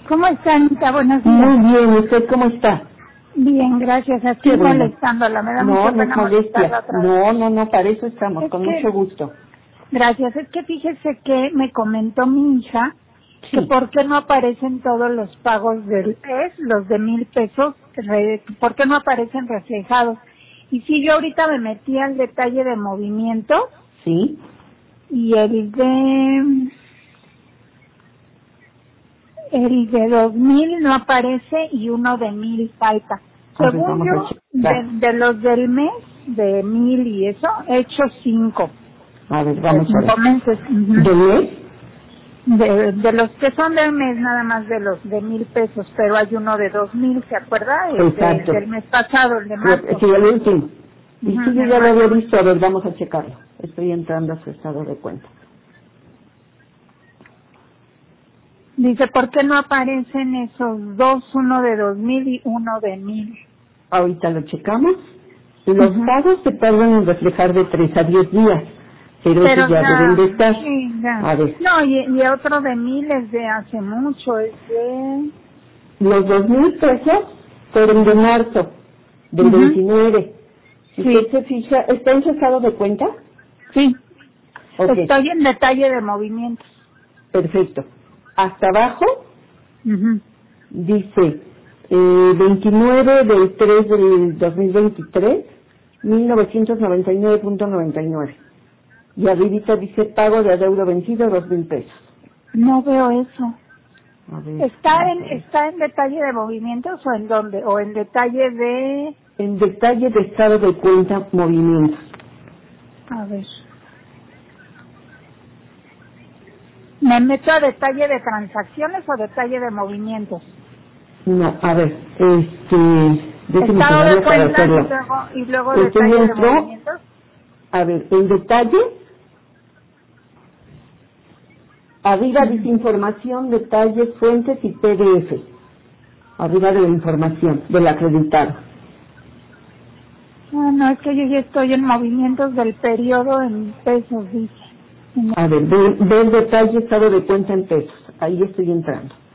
¿Cómo está, Anita? Buenos días. Muy bien, ¿usted cómo está? Bien, gracias. Aquí Qué bueno. molestándola. Me da No, mucha no pena es molestarla molestia. otra vez. No, para eso estamos, Es con que, mucho gusto. gracias. Es que fíjese que me comentó mi hija que Sí. por qué no aparecen todos los pagos del mes, los de 1,000 pesos, por qué no aparecen reflejados. Y si yo ahorita me metí al detalle de movimiento ¿Sí? y el de 2,000 no aparece y uno de 1,000 falta. A ver, Según vamos a yo, checar. de los del mes, de 1,000 y eso, he hecho 5. A ver, vamos a ver. Meses. ¿De mes? De los que son del mes, nada más de los de 1,000 pesos, pero hay uno de 2,000, ¿se acuerda? Exacto. Del mes pasado, el de marzo. Sí, el último. Y Ujú, sí, yo el ya lo había marzo. visto. A ver, vamos a checarlo. Estoy entrando a su estado de cuenta. Dice, ¿por qué no aparecen esos dos, uno de 2,000 y uno de 1,000? Ahorita lo checamos. Los Ujú. pagos se tardan en reflejar de 3 a 10 días. Pero esos ya deben de estar. sí, ya. A ver. No, y otro de 1,000 es de hace mucho, es de... Los 2,000 pesos fueron de marzo, del Ujú. 29. Si Sí. usted se fija, ¿está en su estado de cuenta? Sí, Ok, estoy en detalle de movimientos. perfecto. Hasta abajo Ujú. dice 29 del 3 del 2023, 1999.99. Y arribita dice pago de adeudo vencido, 2,000 pesos. No veo eso. A ver, ¿Está vamos a en ver. está en detalle de movimientos o en dónde? ¿O en detalle de...? En detalle de estado de cuenta, movimientos. A ver. ¿Me meto a detalle de transacciones o detalle de movimientos? No, a ver, déjeme Estado de pegarlo para cuentas hacerlo. y luego Usted detalle de entró, movimientos. a ver, en detalle, arriba dice información, detalles, fuentes y PDF. Arriba de la información, del acreditado. Ah, no, es que yo ya estoy en movimientos del periodo en pesos, dice. A ver, ve el detalle, estado de cuenta en pesos. Ahí estoy entrando.